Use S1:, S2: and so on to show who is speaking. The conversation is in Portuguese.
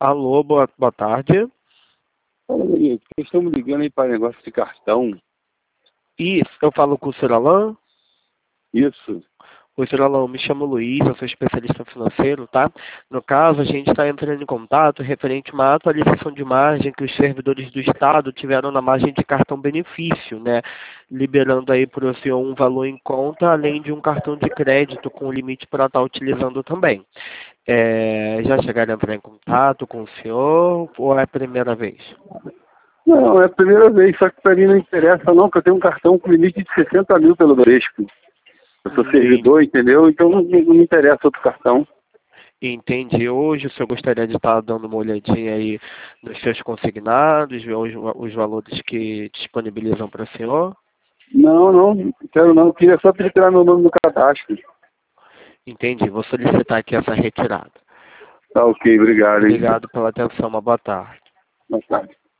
S1: Alô, boa tarde.
S2: Fala, Daniel, vocês estão me ligando aí para negócio de cartão?
S1: Isso, eu falo com o Sr. Alain.
S2: Isso.
S1: Oi, Sr. Alain, me chamo Luiz, eu sou especialista financeiro, tá? No caso, a gente está entrando em contato referente a uma atualização de margem que os servidores do Estado tiveram na margem de cartão benefício, né? Liberando aí para o senhor um valor em conta, além de um cartão de crédito com limite para estar utilizando também. Já chegaram a entrar em contato com o senhor ou é a primeira vez?
S2: Não, é a primeira vez, só que para mim não interessa não, porque eu tenho um cartão com limite de 60 mil pelo Bradesco. Eu sou servidor, entendeu? Então não me interessa outro cartão.
S1: Entendi. Hoje o senhor gostaria de estar dando uma olhadinha aí nos seus consignados, ver os valores que disponibilizam para o senhor?
S2: Não quero não. Eu queria só tirar meu nome no cadastro.
S1: Entendi. Vou solicitar aqui essa retirada.
S2: Tá ok, obrigado, hein?
S1: Obrigado pela atenção. Uma boa tarde.
S2: Boa tarde.